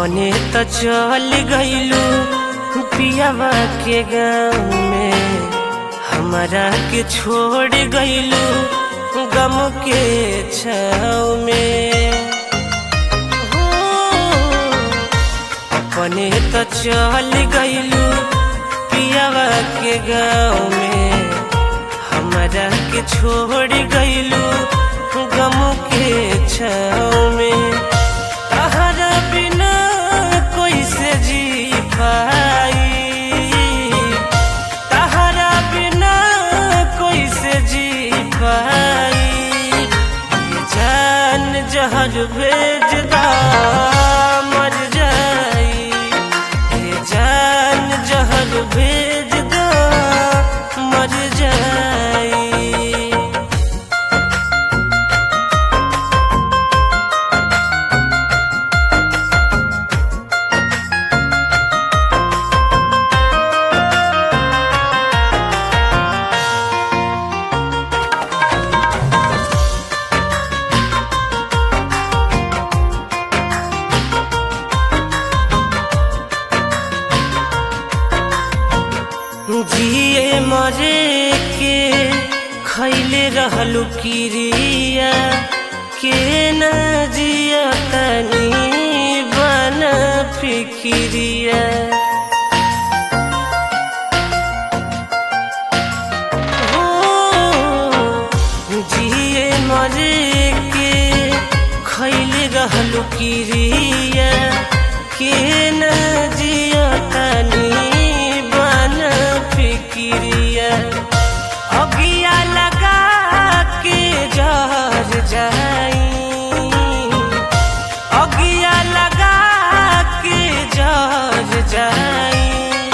अपने त चल गइलू पियावा के गाँव में, हमरा के छोड़ गइलू गम के छाँव में। अपने त चल गइलू पियावा के गाँव में, हमरा के छोड़ गइलू गम के छाँव में। तहरा बिना कैसे जी पाई, तहरा बिना कैसे जी पाई। ये जान जहर भेज दा मर जाई, ये जान जहर भेज दा मर जाई। जिए मरे के खैले रहलू किरिया, के न जिया तनी बना फिकिरिया। जिए मरे के खैले रहलू किरिया, के न जिया तनी फिकिरिया। अगिया लगा के जहर जाई, अगिया लगा के जहर जाई।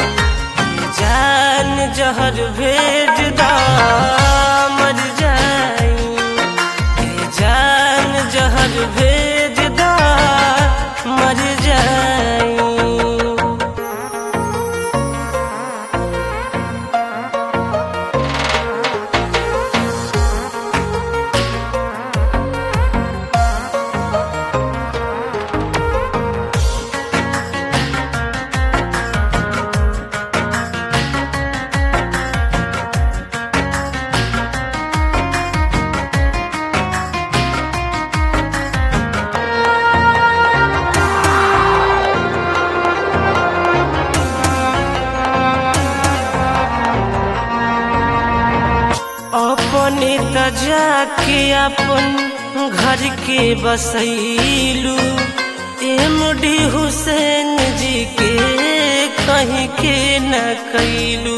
जान जहर भेज दा मर जाई, जान जहर भेज दा मर जाई। अपने त जाके अपन घर के बसैलू, एमडी हुसैन जी के कहीं के न कैलू।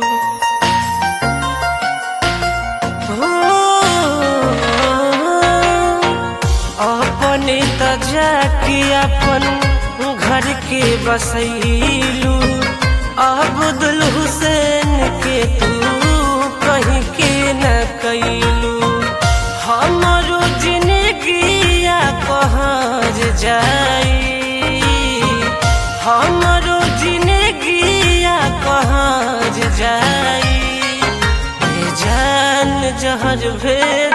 अपने त जाके अपन घर के बसैलू, अब्दुल हुसैन के तू कहीं के न कैलू। हमारो जिंदगिया कहाँ जाई, हमारो जिंदगिया कहाँ जाई। ये जान जहर भेज